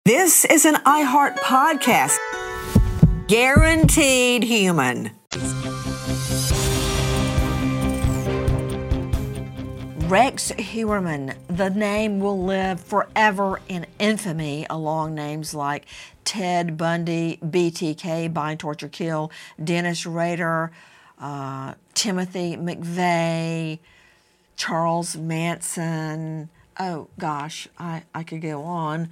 This is an iHeart podcast. Guaranteed human. Rex Heuermann, the name will live forever in infamy along names like Ted Bundy, BTK, Bind, Torture, Kill, Dennis Rader, Timothy McVeigh, Charles Manson. Oh gosh, I could go on.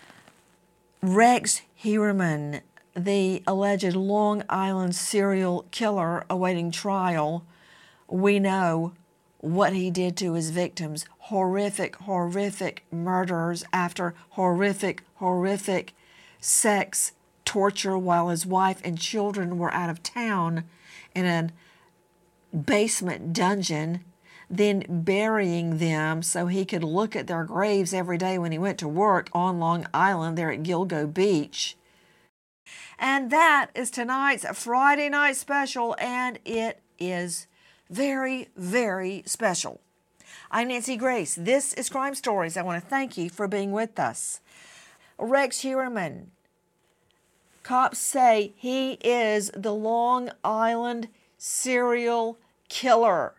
Rex Heuermann, the alleged Long Island serial killer awaiting trial. We know what he did to his victims. Horrific, horrific murders after horrific, horrific sex, torture while his wife and children were out of town in a basement dungeon, then burying them so he could look at their graves every day when he went to work on Long Island there at Gilgo Beach. And that is tonight's Friday night special, and it is very, very special. I'm Nancy Grace. This is Crime Stories. I want to thank you for being with us. Rex Heuermann. Cops say he is the Long Island serial killer.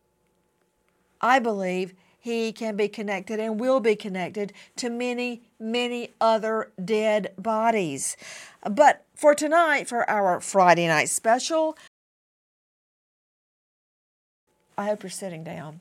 I believe he can be connected and will be connected to many, many other dead bodies. But for tonight, for our Friday night special, I hope you're sitting down.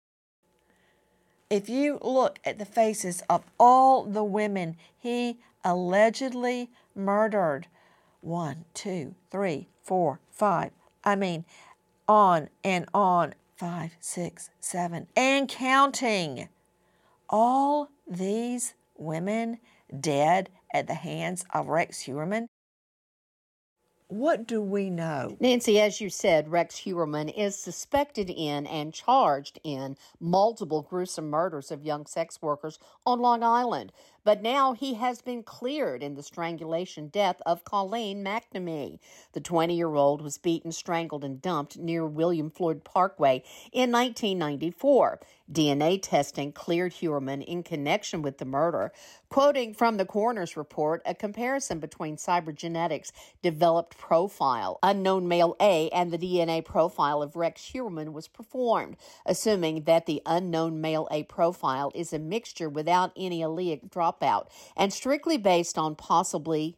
If you look at the faces of all the women he allegedly murdered, 1, 2, 3, 4, 5, on and on, 5, 6, 7, and counting. All these women dead at the hands of Rex Heuermann. What do we know? Nancy, as you said, Rex Heuermann is suspected in and charged in multiple gruesome murders of young sex workers on Long Island. But now he has been cleared in the strangulation death of Colleen McNamee. The 20-year-old was beaten, strangled, and dumped near William Floyd Parkway in 1994. DNA testing cleared Heuermann in connection with the murder. Quoting from the coroner's report, a comparison between cybergenetics developed profile, unknown male A, and the DNA profile of Rex Heuermann was performed, assuming that the unknown male A profile is a mixture without any allelic dropout and strictly based on possible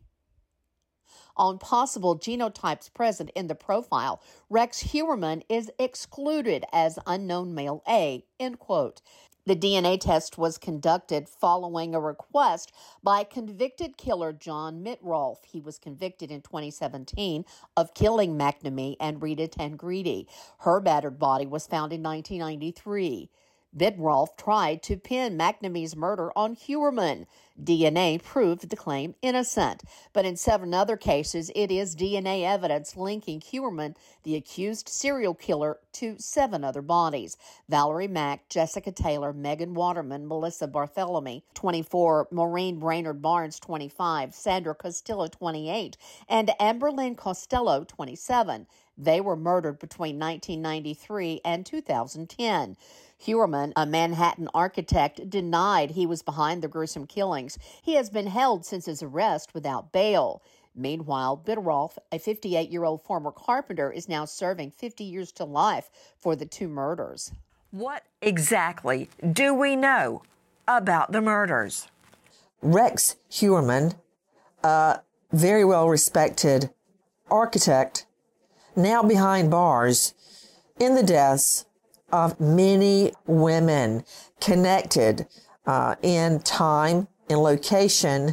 genotypes present in the profile. Rex Heuermann is excluded as unknown male A, end quote. The DNA test was conducted following a request by convicted killer John Mitrolf. He was convicted in 2017 of killing McNamee and Rita Tangredi. Her battered body was found in 1993. Mitrolf tried to pin McNamee's murder on Heuermann. DNA proved the claim innocent. But in 7 other cases, it is DNA evidence linking Heuermann, the accused serial killer, to 7 other bodies. Valerie Mack, Jessica Taylor, Megan Waterman, Melissa Bartholomew, 24, Maureen Brainerd Barnes, 25, Sandra Costello, 28, and Amberlynn Costello, 27. They were murdered between 1993 and 2010. Heuermann, a Manhattan architect, denied he was behind the gruesome killings. He has been held since his arrest without bail. Meanwhile, Mitrolf, a 58-year-old former carpenter, is now serving 50 years to life for the 2 murders. What exactly do we know about the murders? Rex Heuermann, a very well-respected architect, now behind bars in the deaths of many women connected in time, in location,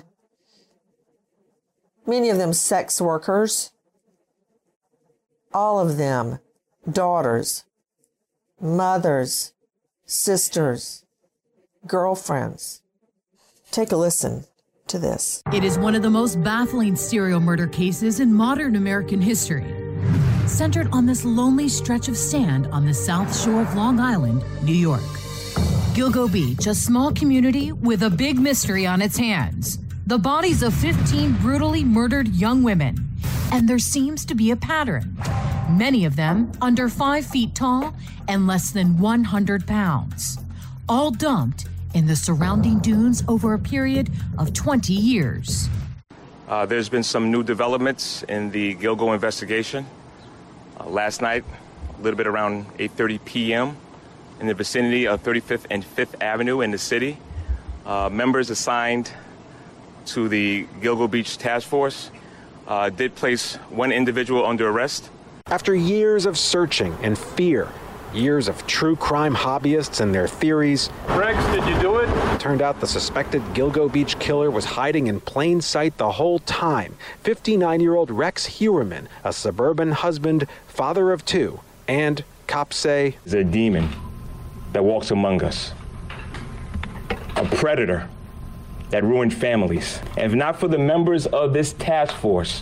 many of them sex workers, all of them daughters, mothers, sisters, girlfriends. Take a listen to this. It is one of the most baffling serial murder cases in modern American history, centered on this lonely stretch of sand on the south shore of Long Island, New York. Gilgo Beach, a small community with a big mystery on its hands. The bodies of 15 brutally murdered young women. And there seems to be a pattern. Many of them under 5 feet tall and less than 100 pounds. All dumped in the surrounding dunes over a period of 20 years. There's been some new developments in the Gilgo investigation. Last night, a little bit around 8:30 p.m., in the vicinity of 35th and 5th Avenue in the city, members assigned to the Gilgo Beach Task Force did place one individual under arrest. After years of searching and fear, years of true crime hobbyists and their theories, Rex, did you do it? Turned out the suspected Gilgo Beach killer was hiding in plain sight the whole time. 59-year-old Rex Heuermann, a suburban husband, father of two, and, cops say, is a demon that walks among us, a predator that ruined families. And if not for the members of this task force,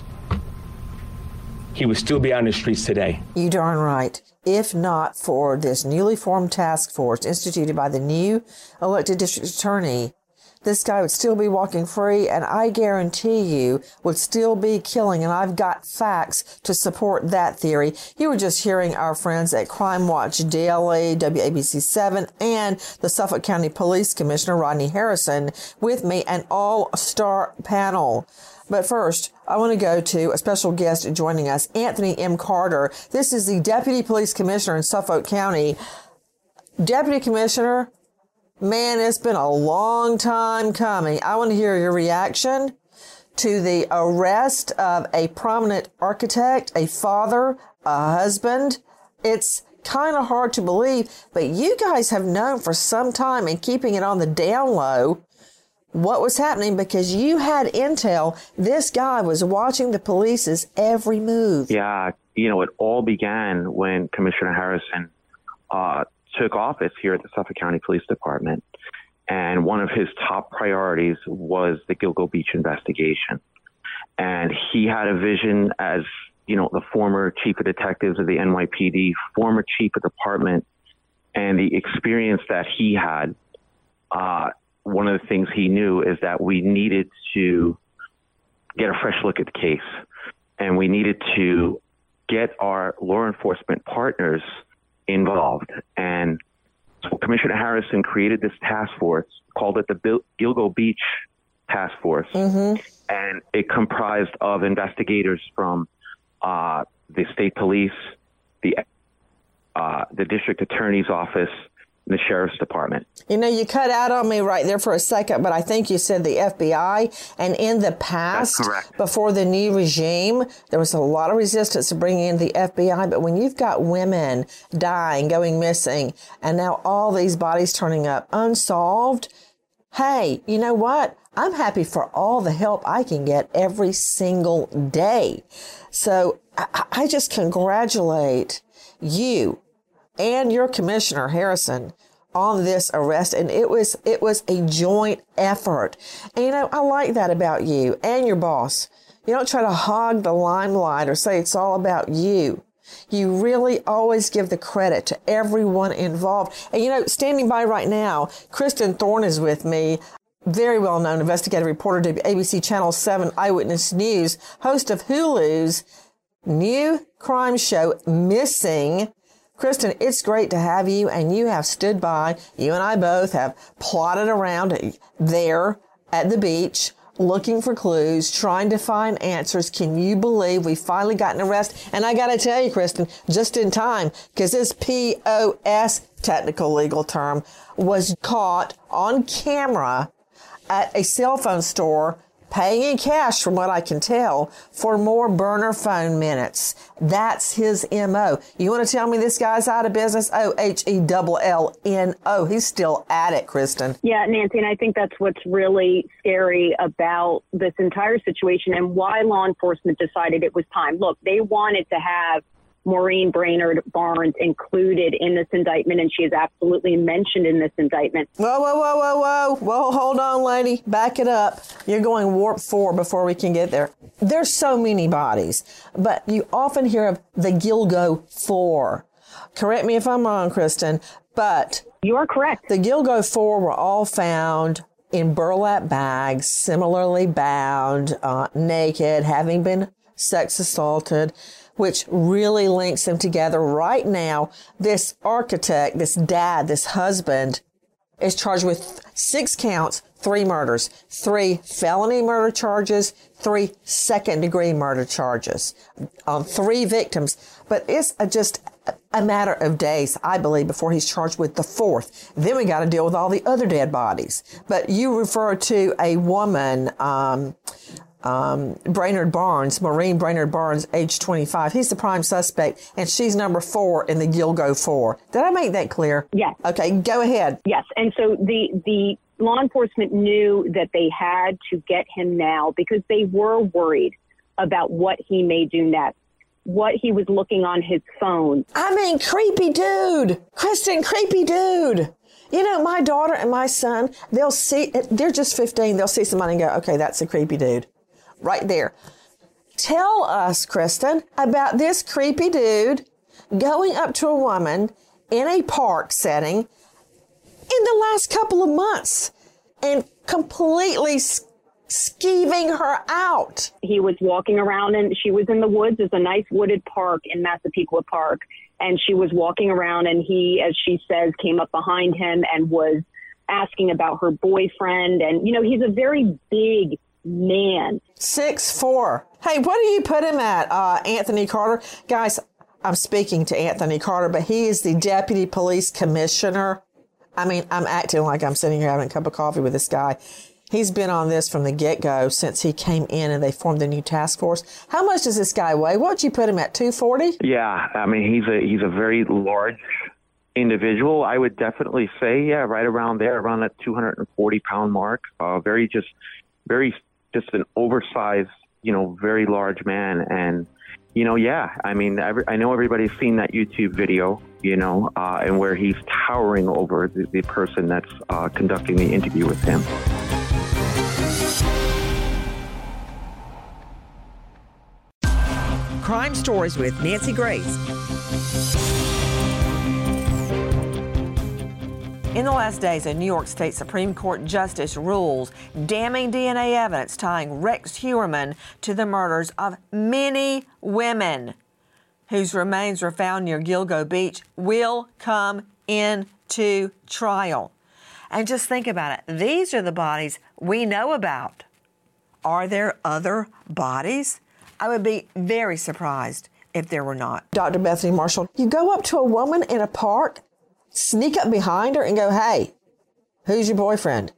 he would still be on the streets today. You darn right. If not for this newly formed task force instituted by the new elected district attorney, this guy would still be walking free, and I guarantee you would still be killing. And I've got facts to support that theory. You were just hearing our friends at Crime Watch Daily, WABC 7, and the Suffolk County Police Commissioner, Rodney Harrison, with me, an all-star panel. But first, I want to go to a special guest joining us, Anthony M. Carter. This is the Deputy Police Commissioner in Suffolk County. Deputy Commissioner, man, it's been a long time coming. I want to hear your reaction to the arrest of a prominent architect, a father, a husband. It's kind of hard to believe, but you guys have known for some time and keeping it on the down low what was happening, because you had intel. This guy was watching the police's every move. Yeah, it all began when Commissioner Harrison took office here at the Suffolk County Police Department. And one of his top priorities was the Gilgo Beach investigation. And he had a vision as, the former chief of detectives of the NYPD, former chief of department, and the experience that he had. One of the things he knew is that we needed to get a fresh look at the case, and we needed to get our law enforcement partners involved. And so Commissioner Harrison created this task force, called it the Gilgo Beach Task Force. Mm-hmm. And it comprised of investigators from the state police, the district attorney's office, and the sheriff's department. You cut out on me right there for a second, but I think you said the FBI. And in the past, before the new regime, there was a lot of resistance to bringing in the FBI. But when you've got women dying, going missing, and now all these bodies turning up unsolved, hey, you know what? I'm happy for all the help I can get every single day. So I just congratulate you and your Commissioner Harrison on this arrest. And it was a joint effort. And I like that about you and your boss. You don't try to hog the limelight or say it's all about you. You really always give the credit to everyone involved. And standing by right now, Kristen Thorne is with me, very well-known investigative reporter to ABC Channel 7 Eyewitness News, host of Hulu's new crime show, Missing. Kristen, it's great to have you, and you have stood by. You and I both have plodded around there at the beach, looking for clues, trying to find answers. Can you believe we finally got an arrest? And I got to tell you, Kristen, just in time, because this POS, technical legal term, was caught on camera at a cell phone store, paying in cash, from what I can tell, for more burner phone minutes. That's his M.O. You want to tell me this guy's out of business? OHELLNO. He's still at it, Kristen. Yeah, Nancy, and I think that's what's really scary about this entire situation and why law enforcement decided it was time. Look, they wanted to have Maureen Brainerd Barnes included in this indictment, and she is absolutely mentioned in this indictment. Whoa. Hold on, lady. Back it up. You're going warp 4 before we can get there. There's so many bodies, but you often hear of the Gilgo 4. Correct me if I'm wrong, Kristen, but you are correct. The Gilgo 4 were all found in burlap bags, similarly bound, naked, having been sex assaulted, which really links them together. Right now, this architect, this dad, this husband, is charged with 6 counts, 3 murders, 3 felony murder charges, 3 second-degree murder charges on 3 victims. But it's just a matter of days, I believe, before he's charged with the 4th. Then we got to deal with all the other dead bodies. But you refer to a woman, Brainerd Barnes, Maureen Brainerd Barnes, age 25. He's the prime suspect, and she's number 4 in the Gilgo 4. Did I make that clear? Yes. Okay, go ahead. Yes, and so the law enforcement knew that they had to get him now because they were worried about what he may do next, what he was looking on his phone. I mean, creepy dude. Kristen, creepy dude. You know, my daughter and my son, they'll see, they're just 15, they'll see somebody and go, okay, that's a creepy dude. Right there. Tell us, Kristen, about this creepy dude going up to a woman in a park setting in the last couple of months and completely skeeving her out. He was walking around, and she was in the woods. There's a nice wooded park in Massapequa Park, and she was walking around, and he, as she says, came up behind him and was asking about her boyfriend. And, you know, he's a very big man. 6'4". Hey, what do you put him at, Anthony Carter? Guys, I'm speaking to Anthony Carter, but he is the deputy police commissioner. I mean, I'm acting like I'm sitting here having a cup of coffee with this guy. He's been on this from the get-go since he came in and they formed the new task force. How much does this guy weigh? What would you put him at, 240? Yeah, I mean, he's a very large individual. I would definitely say, yeah, right around there, around that 240-pound mark. Very just an oversized, you know, very large man. And, you know, yeah, I mean, I know everybody's seen that YouTube video, you know, and where he's towering over the person that's conducting the interview with him. Crime Stories with Nancy Grace. In the last days, a New York State Supreme Court justice rules damning DNA evidence tying Rex Heuermann to the murders of many women whose remains were found near Gilgo Beach will come into trial. And just think about it. These are the bodies we know about. Are there other bodies? I would be very surprised if there were not. Dr. Bethany Marshall, you go up to a woman in a park, sneak up behind her and go, hey, who's your boyfriend?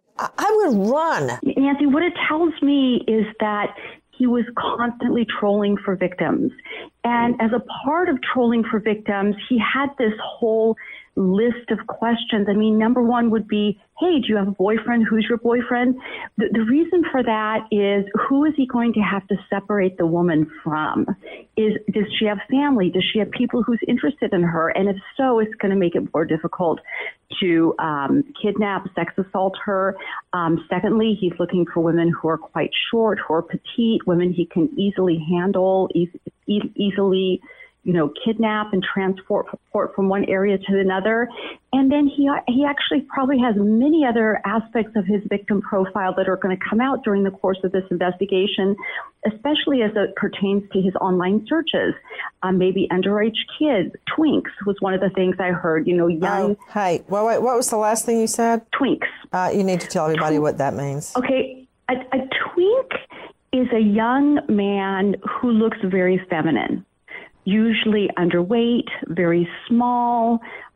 I would run. Nancy, what it tells me is that he was constantly trolling for victims. And as a part of trolling for victims, he had this whole list of questions. I mean, number one would be, hey, do you have a boyfriend? Who's your boyfriend? The reason for that is, who is he going to have to separate the woman from? Does she have family? Does she have people who's interested in her? And if so, it's going to make it more difficult to kidnap, sex assault her. Secondly, he's looking for women who are quite short, who are petite, women he can easily handle, easily, you know, kidnap and transport from one area to another. And then he actually probably has many other aspects of his victim profile that are going to come out during the course of this investigation, especially as it pertains to his online searches. Maybe underage kids, twinks was one of the things I heard, you know, young. Oh, hey, wait, what was the last thing you said? Twinks. You need to tell everybody what that means. Okay, a twink is a young man who looks very feminine, usually underweight, very small,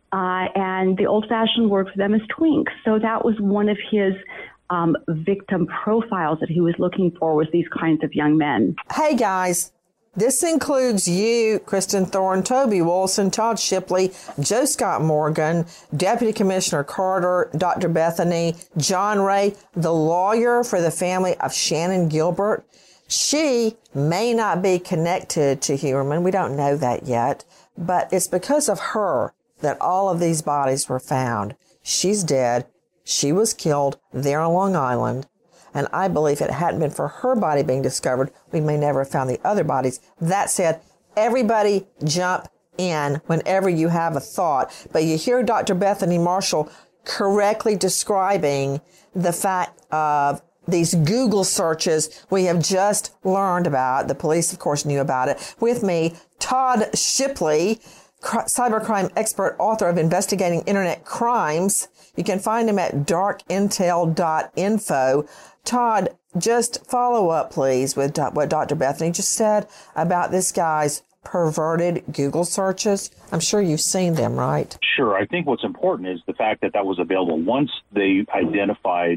and the old-fashioned word for them is twinks. So that was one of his victim profiles that he was looking for, was these kinds of young men. Hey, guys, this includes you, Kristen Thorne, Toby Wilson, Todd Shipley, Joe Scott Morgan, Deputy Commissioner Carter, Dr. Bethany, John Ray, the lawyer for the family of Shannan Gilbert. She may not be connected to Heuermann. We don't know that yet, but it's because of her that all of these bodies were found. She's dead. She was killed there on Long Island. And I believe if it hadn't been for her body being discovered, we may never have found the other bodies. That said, everybody jump in whenever you have a thought. But you hear Dr. Bethany Marshall correctly describing the fact of these Google searches we have just learned about. The police, of course, knew about it. With me, Todd Shipley, cybercrime expert, author of Investigating Internet Crimes. You can find him at darkintel.info. Todd, just follow up, please, with what Dr. Bethany just said about this guy's perverted Google searches. I'm sure you've seen them, right? Sure. I think what's important is the fact that was available. Once they identified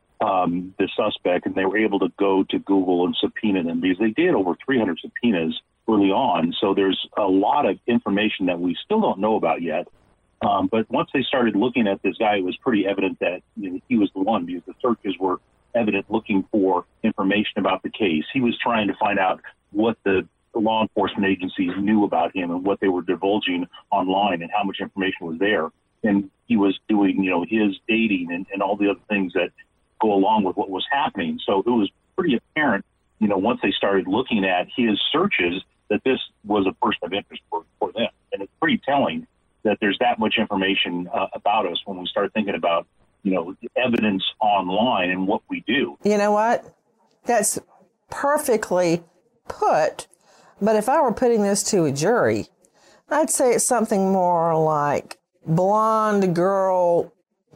the suspect and they were able to go to Google and subpoena them, because they did over 300 subpoenas early on. So there's a lot of information that we still don't know about yet. But once they started looking at this guy, it was pretty evident that he was the one, because the searches were evident looking for information about the case. He was trying to find out what the law enforcement agencies knew about him and what they were divulging online and how much information was there. And he was doing, his dating and all the other things that go along with what was happening. So it was pretty apparent, once they started looking at his searches, that this was a person of interest for them. And it's pretty telling that there's that much information about us when we start thinking about, evidence online and what we do. You know what? That's perfectly put. But if I were putting this to a jury, I'd say it's something more like blonde girl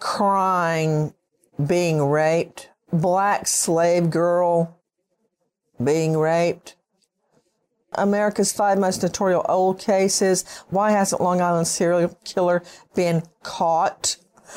crying, being raped, black slave girl being raped. America's 5 most notorious old cases. Why hasn't Long Island serial killer been caught?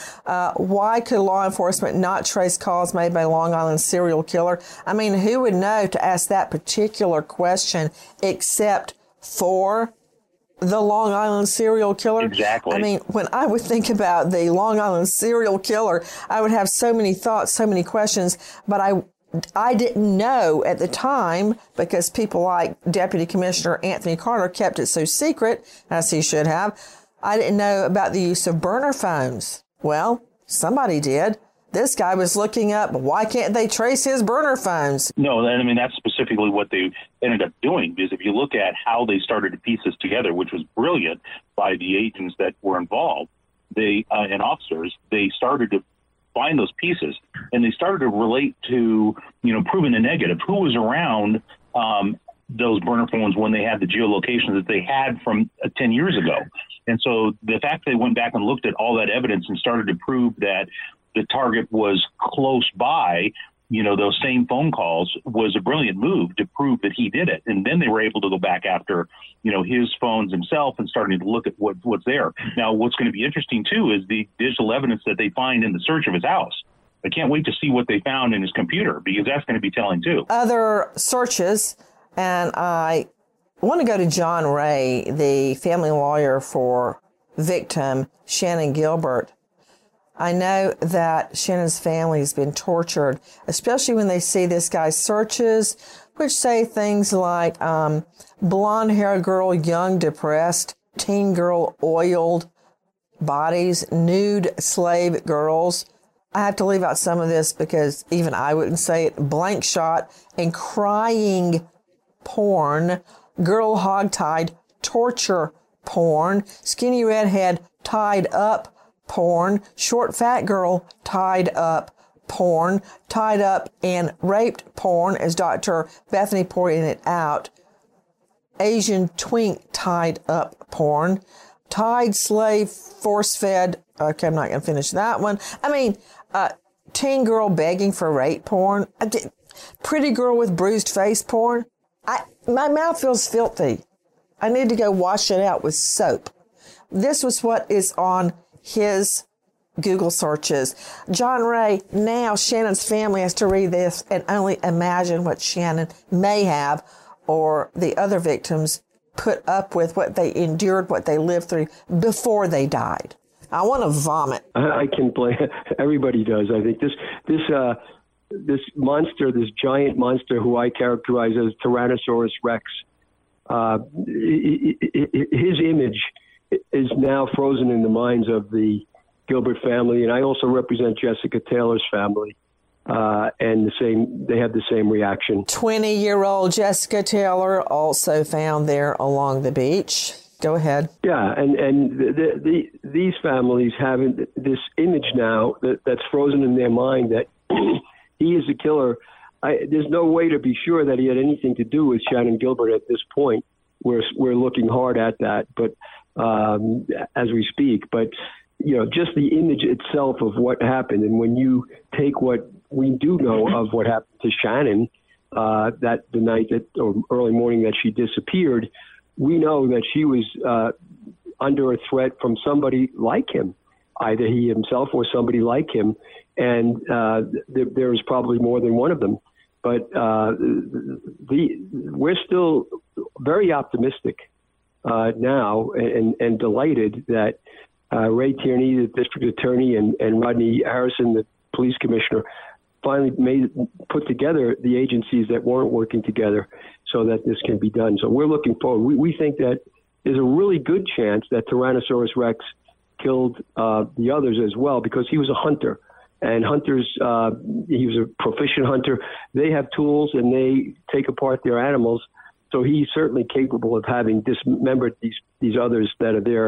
Why could law enforcement not trace calls made by Long Island serial killer? I mean, who would know to ask that particular question except for the Long Island serial killer? Exactly. I mean, when I would think about the Long Island serial killer, I would have so many thoughts, so many questions, but I didn't know at the time, because people like Deputy Commissioner Anthony Carter kept it so secret, as he should have. I didn't know about the use of burner phones. Well, somebody did. This guy was looking up, why can't they trace his burner phones? No, I mean, that's specifically what they ended up doing, because if you look at how they started to piece this together, which was brilliant by the agents that were involved, and officers, they started to find those pieces, and they started to relate to, proving the negative. Who was around those burner phones when they had the geolocations that they had from 10 years ago? And so the fact they went back and looked at all that evidence and started to prove that the target was close by, those same phone calls, was a brilliant move to prove that he did it. And then they were able to go back after, his phones himself and starting to look at what's there. Now, what's going to be interesting, too, is the digital evidence that they find in the search of his house. I can't wait to see what they found in his computer, because that's going to be telling, too. Other searches, and I want to go to John Ray, the family lawyer for victim Shannan Gilbert. I know that Shannan's family has been tortured, especially when they see this guy's searches, which say things like blonde hair girl, young, depressed, teen girl, oiled, bodies, nude slave girls. I have to leave out some of this because even I wouldn't say it. Blank shot and crying porn, girl hogtied, torture porn, skinny redhead tied up porn, short fat girl tied up porn, tied up and raped porn, as Dr. Bethany pointed out, Asian twink tied up porn, tied slave force fed. Okay, I'm not going to finish that one. I mean, teen girl begging for rape porn, pretty girl with bruised face porn. My mouth feels filthy. I need to go wash it out with soap. This was what is on his Google searches. John Ray, now Shannan's family has to read this and only imagine what Shannan may have, or the other victims, put up with, what they endured, what they lived through before they died. I want to vomit. I can blame. Everybody does. I think this monster, this giant monster, who I characterize as Tyrannosaurus Rex, his image is now frozen in the minds of the Gilbert family, and I also represent Jessica Taylor's family, and they had the same reaction. 20-year-old Jessica Taylor also found there along the beach. Go ahead. Yeah, and these families have this image now that's frozen in their mind that he is a killer. There's no way to be sure that he had anything to do with Shannan Gilbert at this point. We're looking hard at that, but as we speak. But, just the image itself of what happened. And when you take what we do know of what happened to Shannon, that the night or early morning that she disappeared, we know that she was under a threat from somebody like him, either he himself or somebody like him. And there was probably more than one of them. But we're still very optimistic now and delighted that Ray Tierney, the district attorney, and Rodney Harrison, the police commissioner, finally put together the agencies that weren't working together so that this can be done. So we're looking forward. We think that there's a really good chance that Tyrannosaurus Rex killed the others as well, because he was a hunter. And hunters, he was a proficient hunter. They have tools and they take apart their animals. So he's certainly capable of having dismembered these others that are there.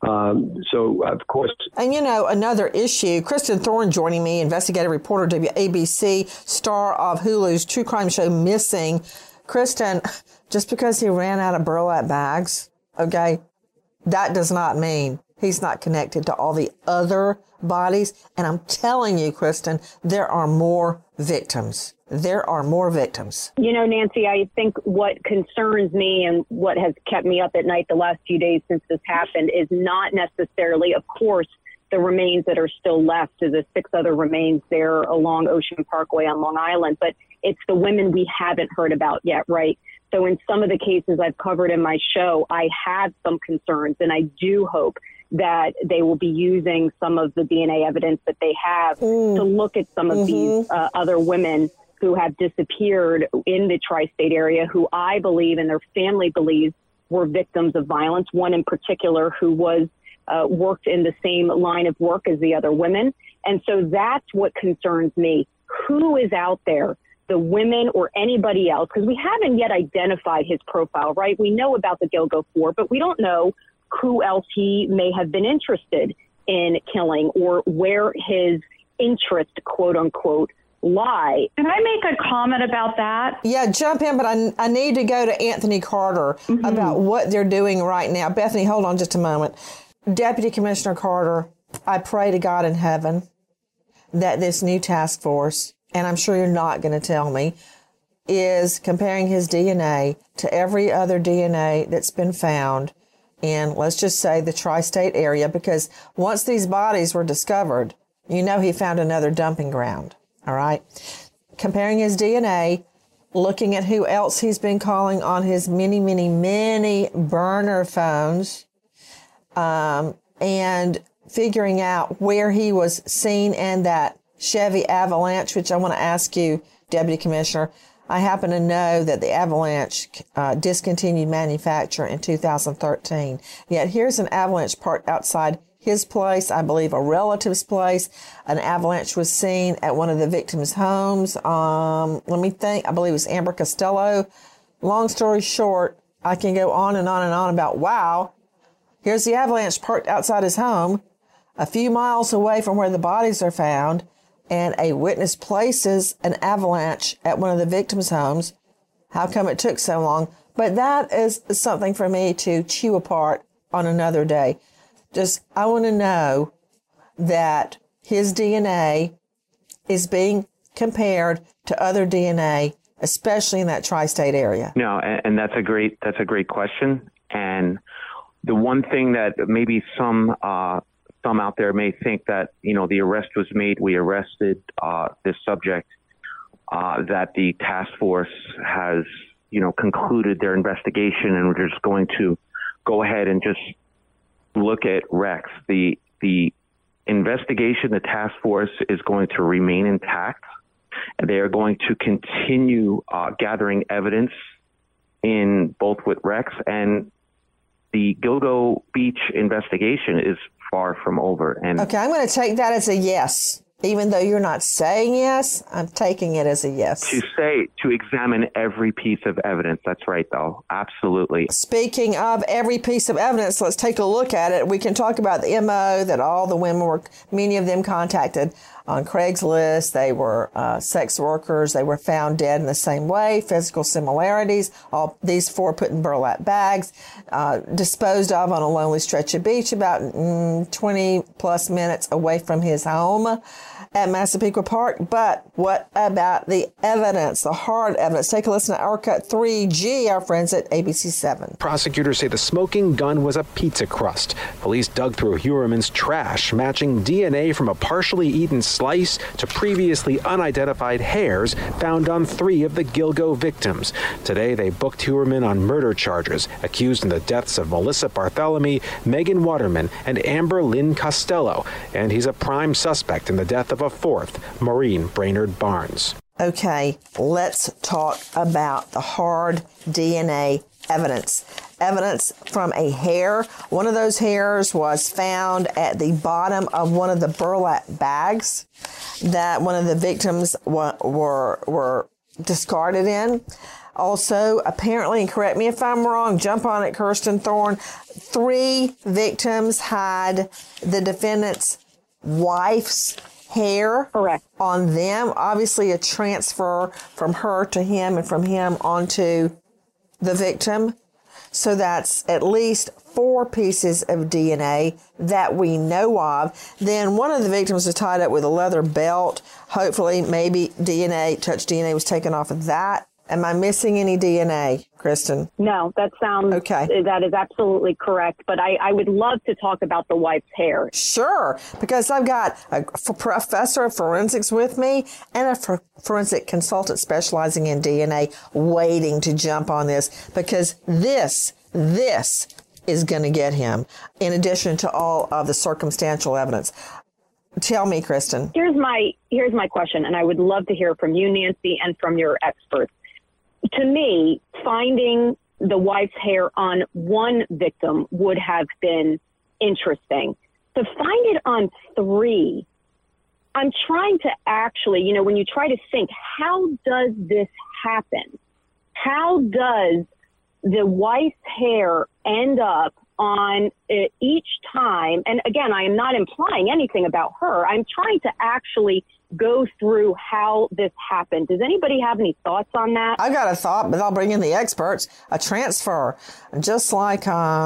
So, of course. And, another issue, Kristen Thorne joining me, investigative reporter, WABC, star of Hulu's true crime show Missing. Kristen, just because he ran out of burlap bags, okay, that does not mean he's not connected to all the other bodies. And I'm telling you, Kristen, there are more victims. There are more victims. Nancy, I think what concerns me and what has kept me up at night the last few days since this happened is not necessarily, of course, the remains that are still left, to the 6 other remains there along Ocean Parkway on Long Island, but it's the women we haven't heard about yet, right? So in some of the cases I've covered in my show, I have some concerns, and I do hope that they will be using some of the DNA evidence that they have to look at some of these other women who have disappeared in the tri-state area, who I believe and their family believes were victims of violence. One in particular who was worked in the same line of work as the other women. And so that's what concerns me. Who is out there, the women or anybody else? Because we haven't yet identified his profile, right? We know about the Gilgo 4, but we don't know who else he may have been interested in killing or where his interest, quote unquote, lie. Can I make a comment about that? Yeah, jump in, but I need to go to Anthony Carter about what they're doing right now. Bethany, hold on just a moment. Deputy Commissioner Carter, I pray to God in heaven that this new task force, and I'm sure you're not going to tell me, is comparing his DNA to every other DNA that's been found in, let's just say, the tri-state area, because once these bodies were discovered, he found another dumping ground. All right. Comparing his DNA, looking at who else he's been calling on his many, many, many burner phones, and figuring out where he was seen in that Chevy Avalanche, which I want to ask you, Deputy Commissioner. I happen to know that the Avalanche discontinued manufacture in 2013. Yet here's an Avalanche parked outside his place, I believe a relative's place. An Avalanche was seen at one of the victims' homes. Let me think. I believe it was Amber Costello. Long story short, I can go on and on and on about, wow, here's the Avalanche parked outside his home, a few miles away from where the bodies are found, and a witness places an Avalanche at one of the victims' homes. How come it took so long? But that is something for me to chew apart on another day. I want to know that his DNA is being compared to other DNA, especially in that tri-state area. No, and that's a great question. And the one thing that maybe some out there may think that, the arrest was made, we arrested this subject, that the task force has, concluded their investigation and we're just going to go ahead and just look at Rex. The investigation, the task force is going to remain intact. They are going to continue gathering evidence in both with Rex, and the Gilgo Beach investigation is far from over. And okay, I'm going to take that as a yes. Even though you're not saying yes, I'm taking it as a yes. To examine every piece of evidence. That's right, though. Absolutely. Speaking of every piece of evidence, let's take a look at it. We can talk about the MO that all the women many of them contacted on Craigslist. They were sex workers. They were found dead in the same way. Physical similarities. All these 4 put in burlap bags, disposed of on a lonely stretch of beach about 20 plus minutes away from his home at Massapequa Park. But what about the evidence, the hard evidence? Take a listen to Our Cut 3G, our friends at ABC7. Prosecutors say the smoking gun was a pizza crust. Police dug through Heuermann's trash, matching DNA from a partially eaten slice to previously unidentified hairs found on 3 of the Gilgo victims. Today, they booked Heuermann on murder charges, accused in the deaths of Melissa Barthelemy, Megan Waterman, and Amber Lynn Costello. And he's a prime suspect in the death of a 4th, Maureen Brainerd Barnes. Okay, let's talk about the hard DNA evidence. Evidence from a hair. One of those hairs was found at the bottom of one of the burlap bags that one of the victims were discarded in. Also, apparently, and correct me if I'm wrong, jump on it, Kirsten Thorne, 3 victims had the defendant's wife's hair on them. Obviously, a transfer from her to him and from him onto the victim. So that's at least 4 pieces of DNA that we know of. Then one of the victims was tied up with a leather belt. Hopefully, maybe touch DNA was taken off of that. Am I missing any DNA, Kristen? No, that sounds okay. That is absolutely correct. But I would love to talk about the wife's hair. Sure, because I've got a professor of forensics with me and a forensic consultant specializing in DNA waiting to jump on this, because this is going to get him, in addition to all of the circumstantial evidence. Tell me, Kristen. Here's my question, and I would love to hear from you, Nancy, and from your experts. To me, finding the wife's hair on one victim would have been interesting. To find it on 3, I'm trying to actually, when you try to think, how does this happen? How does the wife's hair end up on each time? And again, I am not implying anything about her. I'm trying to actually go through how this happened. Does anybody have any thoughts on that? I got a thought, but I'll bring in the experts. A transfer, just like,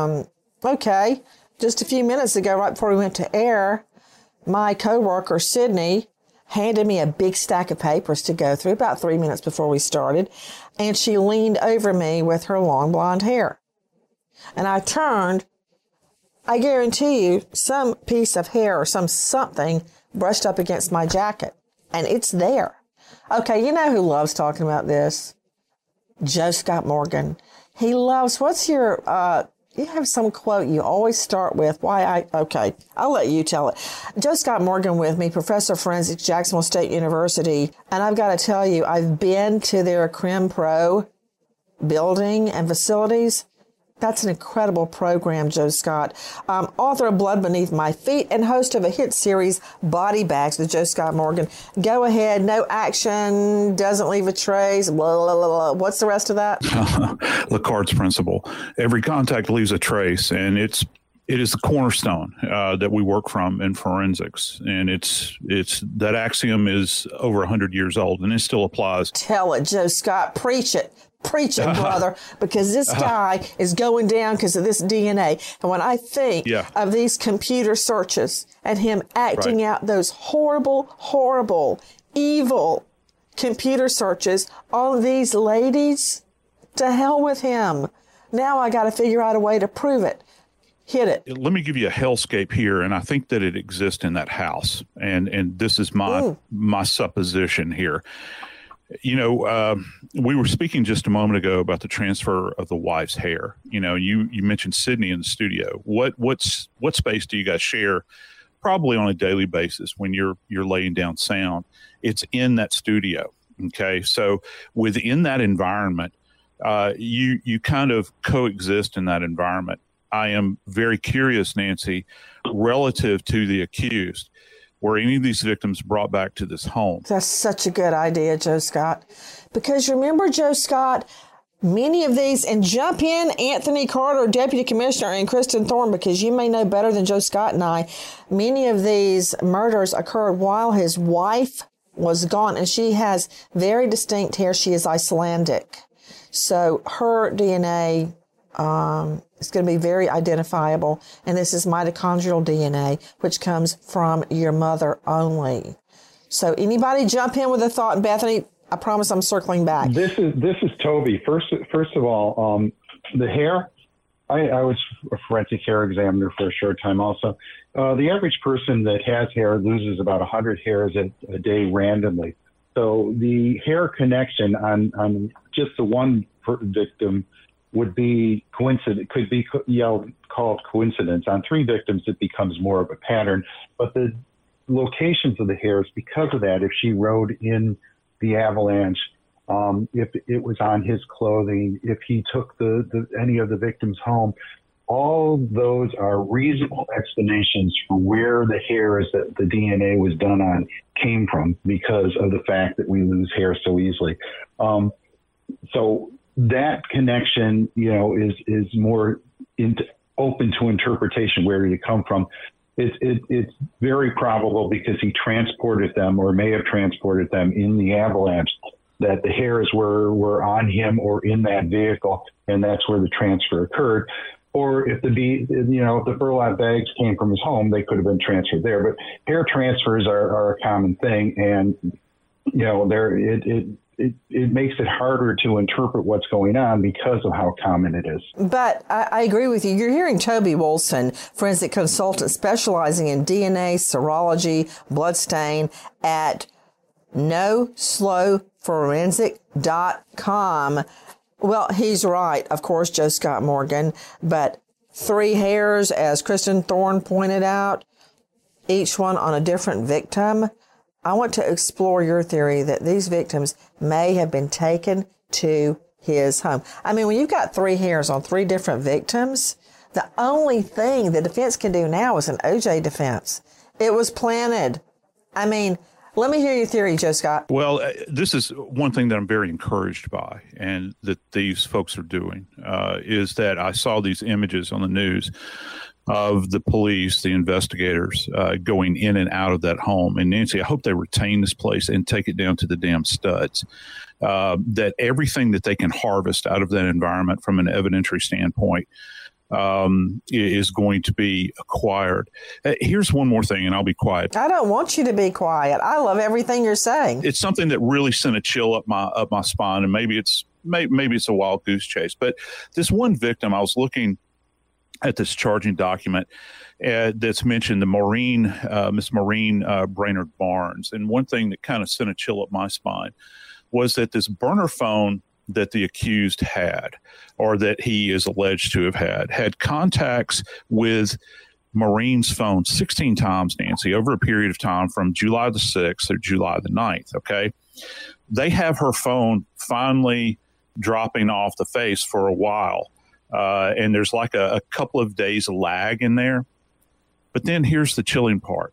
just a few minutes ago, right before we went to air, my coworker, Sydney, handed me a big stack of papers to go through about 3 minutes before we started, and she leaned over me with her long blonde hair. And I turned, I guarantee you, some piece of hair or something brushed up against my jacket, and it's there. Okay, you know who loves talking about this? Joe Scott Morgan. He loves, you have some quote you always start with. I'll let you tell it. Joe Scott Morgan with me, professor of forensics, Jacksonville State University. And I've got to tell you, I've been to their Crim Pro building and facilities. That's an incredible program, Joe Scott. Author of Blood Beneath My Feet and host of a hit series, Body Bags with Joe Scott Morgan. Go ahead, no action, doesn't leave a trace, blah, blah, blah, blah. What's the rest of that? Lecard's principle. Every contact leaves a trace, and it is the cornerstone that we work from in forensics. And it's that axiom is over 100 years old, and it still applies. Tell it, Joe Scott. Preach it. Preach it, brother, because this guy is going down because of this DNA. And when I think of these computer searches and him acting out those horrible, horrible, evil computer searches on these ladies, to hell with him. Now I got to figure out a way to prove it. Hit it. Let me give you a hellscape here, and I think that it exists in that house. And this is my supposition here. We were speaking just a moment ago about the transfer of the wife's hair. You mentioned Sydney in the studio. What space do you guys share? Probably on a daily basis when you're laying down sound. It's in that studio. Okay, so within that environment, you kind of coexist in that environment. I am very curious, Nancy, relative to the accused. were any of these victims brought back to this home? That's such a good idea, Joe Scott. Because remember, Joe Scott, many of these, and jump in, Anthony Carter, Deputy Commissioner, and Kristen Thorne, because you may know better than Joe Scott and I, many of these murders occurred while his wife was gone, and she has very distinct hair. She is Icelandic. So her DNA is going to be very identifiable, and this is mitochondrial DNA, which comes from your mother only. So anybody jump in with a thought, Bethany? I promise I'm circling back. This is Toby. First of all, the hair. I was a forensic hair examiner for a short time also. The average person that has hair loses about 100 hairs a day randomly. So the hair connection on just the one victim would be coincident, could be called coincidence. On 3 victims, it becomes more of a pattern. But the locations of the hairs, because of that, if she rode in the avalanche, if it was on his clothing, if he took any of the victims home, all those are reasonable explanations for where the hairs that the DNA was done on came from, because of the fact that we lose hair so easily. So that connection, is more open to interpretation. Where did it come from? It's very probable, because he transported them, or may have transported them in the avalanche, that the hairs were on him or in that vehicle, and that's where the transfer occurred. Or if the burlap bags came from his home, they could have been transferred there. But hair transfers are a common thing, and it makes it harder to interpret what's going on because of how common it is. But I agree with you. You're hearing Toby Wolfson, forensic consultant specializing in DNA, serology, bloodstain at noslowforensic.com. Well, he's right, of course, Joe Scott Morgan, but 3 hairs, as Kristen Thorne pointed out, each one on a different victim. I want to explore your theory that these victims may have been taken to his home. I mean, when you've got 3 hairs on 3 different victims, the only thing the defense can do now is an OJ defense. It was planted. I mean, let me hear your theory, Joe Scott. Well, this is one thing that I'm very encouraged by, and that these folks are doing, is that I saw these images on the news of the police, the investigators, going in and out of that home. And Nancy, I hope they retain this place and take it down to the damn studs. That everything that they can harvest out of that environment from an evidentiary standpoint is going to be acquired. Here's one more thing, and I'll be quiet. I don't want you to be quiet. I love everything you're saying. It's something that really sent a chill up my spine, and maybe it's a wild goose chase. But this one victim, I was looking at this charging document that's mentioned, the Miss Maureen Brainerd Barnes, and one thing that kind of sent a chill up my spine was that this burner phone that the accused had, or that he is alleged to have had contacts with Maureen's phone 16 times, Nancy, over a period of time from July the 6th or July the 9th, okay? They have her phone finally dropping off the face for a while, and there's like a couple of days lag in there. But then here's the chilling part.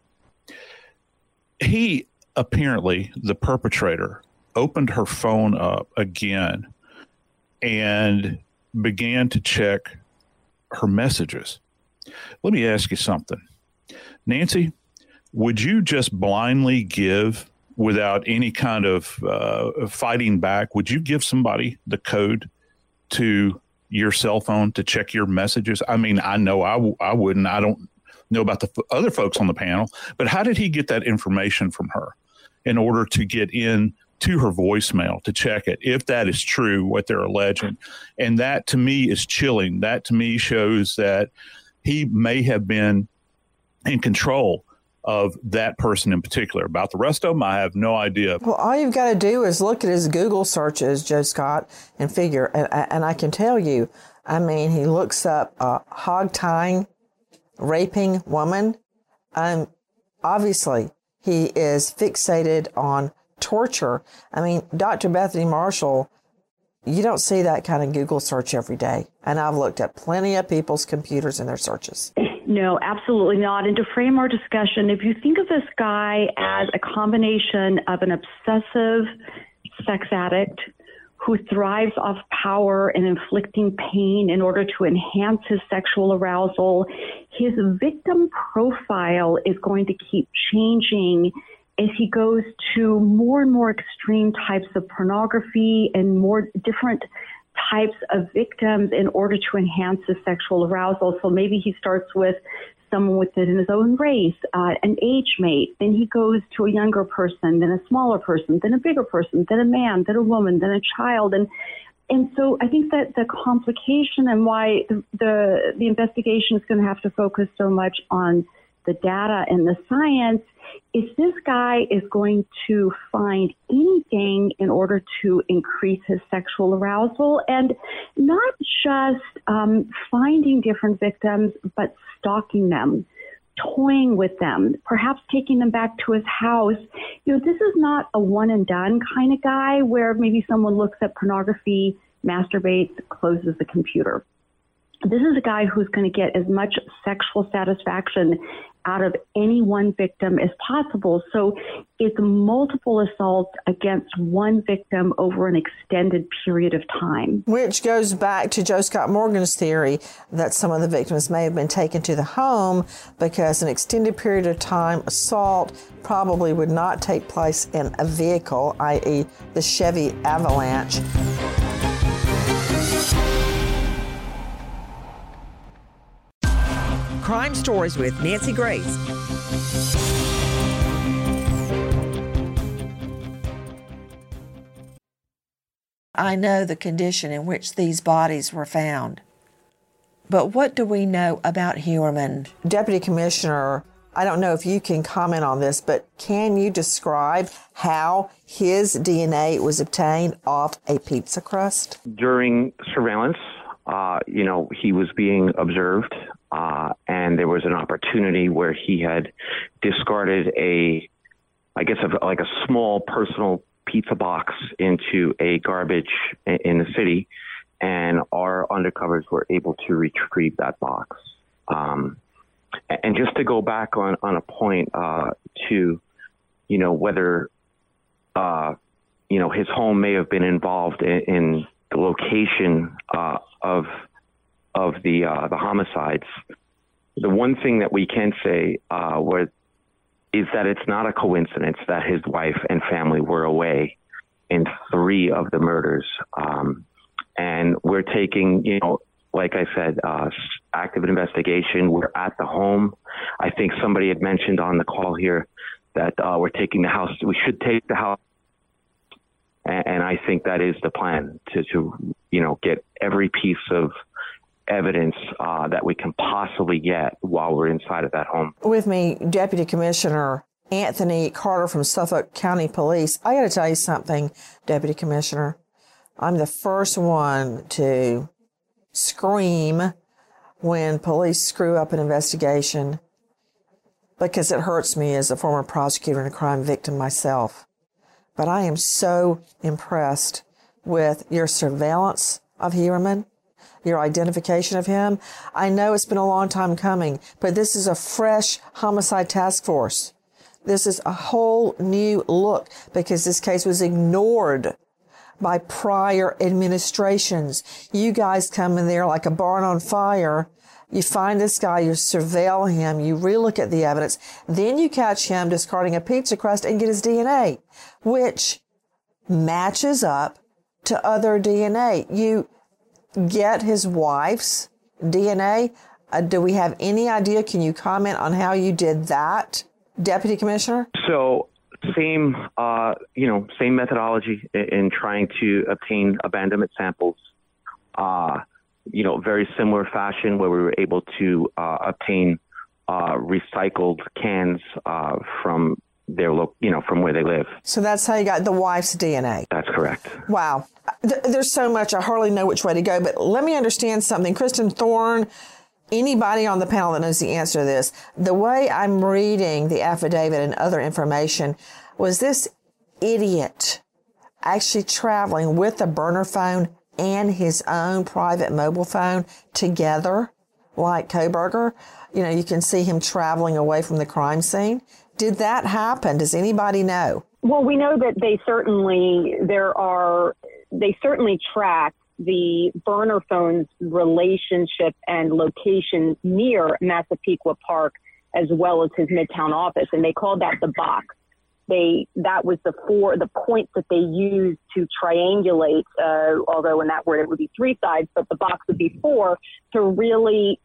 He apparently, the perpetrator, opened her phone up again and began to check her messages. Let me ask you something. Nancy, would you just blindly give, without any kind of fighting back, would you give somebody the code to your cell phone to check your messages? I mean, I know I wouldn't. I don't know about the other folks on the panel, but how did he get that information from her in order to get in to her voicemail to check it, if that is true, what they're alleging? And that to me is chilling. That to me shows that he may have been in control of that person in particular. About the rest of them, I have no idea. Well, all you've got to do is look at his Google searches, Joe Scott, and figure. And I can tell you, I mean, he looks up hog-tying, raping woman. Obviously, he is fixated on torture. I mean, Dr. Bethany Marshall, you don't see that kind of Google search every day. And I've looked at plenty of people's computers and their searches. No, absolutely not. And to frame our discussion, if you think of this guy as a combination of an obsessive sex addict who thrives off power and inflicting pain in order to enhance his sexual arousal, his victim profile is going to keep changing as he goes to more and more extreme types of pornography and more different types of victims in order to enhance his sexual arousal. So maybe he starts with someone within his own race, an age mate, then he goes to a younger person, then a smaller person, then a bigger person, then a man, then a woman, then a child. And so I think that the complication and why the investigation is going to have to focus so much on the data and the science is this guy is going to find anything in order to increase his sexual arousal, and not just finding different victims, but stalking them, toying with them, perhaps taking them back to his house. You know, this is not a one and done kind of guy where maybe someone looks at pornography, masturbates, closes the computer. This is a guy who's going to get as much sexual satisfaction out of any one victim as possible. So it's multiple assaults against one victim over an extended period of time. Which goes back to Joe Scott Morgan's theory that some of the victims may have been taken to the home because an extended period of time assault probably would not take place in a vehicle, i.e. the Chevy Avalanche. Crime Stories with Nancy Grace. I know the condition in which these bodies were found. But what do we know about Heuermann? Deputy Commissioner, I don't know if you can comment on this, but can you describe how his DNA was obtained off a pizza crust? During surveillance, he was being observed, and there was an opportunity where he had discarded a small personal pizza box into a garbage in the city, and our undercovers were able to retrieve that box. And just to go back on a point to, whether, his home may have been involved in the location of the homicides. The one thing that we can say is that it's not a coincidence that his wife and family were away in 3 of the murders. And we're taking, like I said, active investigation. We're at the home. I think somebody had mentioned on the call here that we're taking the house. We should take the house. And I think that is the plan to get every piece of evidence that we can possibly get while we're inside of that home. With me, Deputy Commissioner Anthony Carter from Suffolk County Police. I got to tell you something, Deputy Commissioner. I'm the first one to scream when police screw up an investigation because it hurts me as a former prosecutor and a crime victim myself. But I am so impressed with your surveillance of Heuermann, your identification of him. I know it's been a long time coming, but this is a fresh homicide task force. This is a whole new look because this case was ignored by prior administrations. You guys come in there like a barn on fire. You find this guy, you surveil him, you relook at the evidence, then you catch him discarding a pizza crust and get his DNA, which matches up to other DNA. You get his wife's DNA. Do we have any idea? Can you comment on how you did that, Deputy Commissioner? So same methodology in trying to obtain abandonment samples. Very similar fashion where we were able to obtain recycled cans from from where they live. So that's how you got the wife's DNA. That's correct. Wow. There's so much. I hardly know which way to go, but let me understand something. Kristen Thorne, anybody on the panel that knows the answer to this, the way I'm reading the affidavit and other information, was this idiot actually traveling with a burner phone and his own private mobile phone together like Kohberger. You know, you can see him traveling away from the crime scene. Did that happen? Does anybody know? Well, we know that they certainly track the burner phone's relationship and location near Massapequa Park, as well as his Midtown office, and they called that the box. That was the points that they used to triangulate, although in that word it would be 3 sides, but the box would be 4, to really,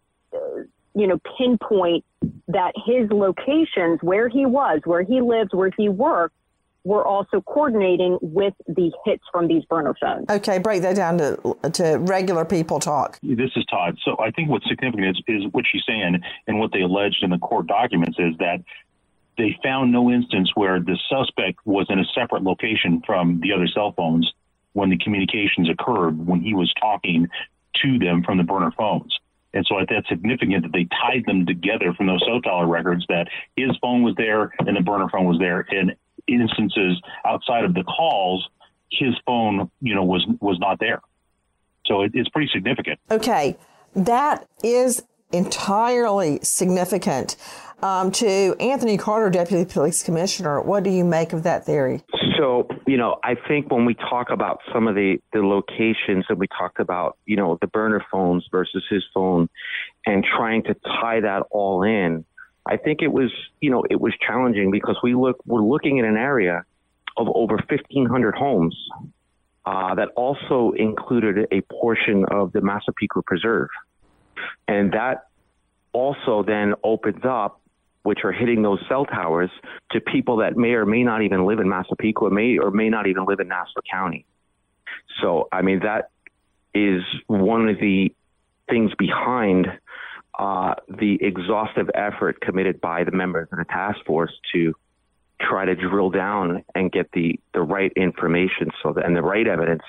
pinpoint that his locations, where he was, where he lived, where he worked, were also coordinating with the hits from these burner phones. Okay, break that down to regular people talk. This is Todd. So I think what's significant is what she's saying, and what they alleged in the court documents is that they found no instance where the suspect was in a separate location from the other cell phones when the communications occurred, when he was talking to them from the burner phones. And so that's significant that they tied them together from those cell tower records, that his phone was there and the burner phone was there. And instances outside of the calls, his phone, was not there. So it's pretty significant. Okay, that is entirely significant. To Anthony Carter, Deputy Police Commissioner, what do you make of that theory? So, I think when we talk about some of the locations that we talked about, the burner phones versus his phone, and trying to tie that all in, I think it was challenging because we're looking at an area of over 1,500 homes that also included a portion of the Massapequa Preserve. And that also then opens up, which are hitting those cell towers, to people that may or may not even live in Massapequa, may or may not even live in Nassau County. So, that is one of the things behind the exhaustive effort committed by the members of the task force to try to drill down and get the right information and the right evidence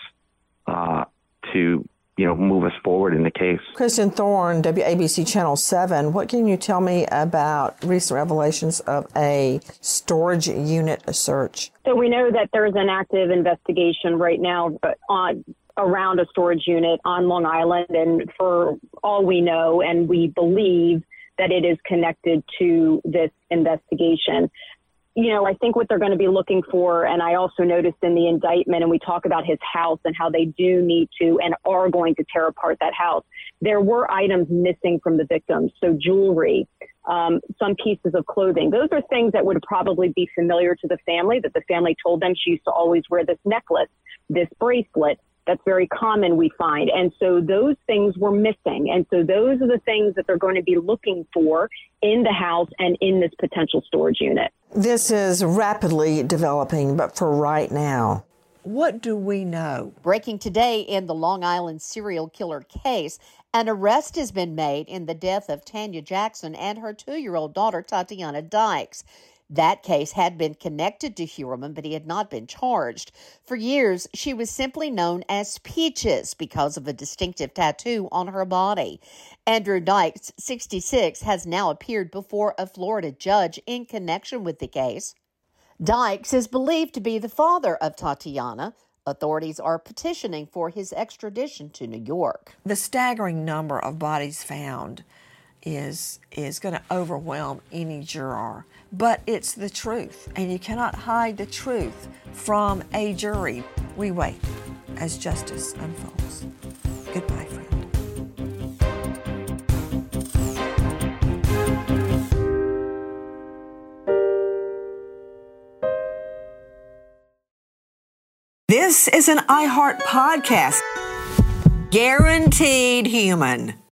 to move us forward in the case. Kristen Thorne, WABC Channel 7, what can you tell me about recent revelations of a storage unit search? So we know that there's an active investigation right now around a storage unit on Long Island, and for all we know, and we believe that it is connected to this investigation. I think what they're going to be looking for, and I also noticed in the indictment, and we talk about his house and how they do need to and are going to tear apart that house. There were items missing from the victims, so jewelry, some pieces of clothing. Those are things that would probably be familiar to the family, that the family told them she used to always wear this necklace, this bracelet. That's very common, we find. And so those things were missing. And so those are the things that they're going to be looking for in the house and in this potential storage unit. This is rapidly developing, but for right now, what do we know? Breaking today in the Long Island serial killer case, an arrest has been made in the death of Tanya Jackson and her 2-year-old daughter, Tatiana Dykes. That case had been connected to Heuermann, but he had not been charged. For years, she was simply known as Peaches because of a distinctive tattoo on her body. Andrew Dykes, 66, has now appeared before a Florida judge in connection with the case. Dykes is believed to be the father of Tatiana. Authorities are petitioning for his extradition to New York. The staggering number of bodies found is going to overwhelm any juror. But it's the truth, and you cannot hide the truth from a jury. We wait as justice unfolds. Goodbye, friend. This is an iHeart podcast. Guaranteed human.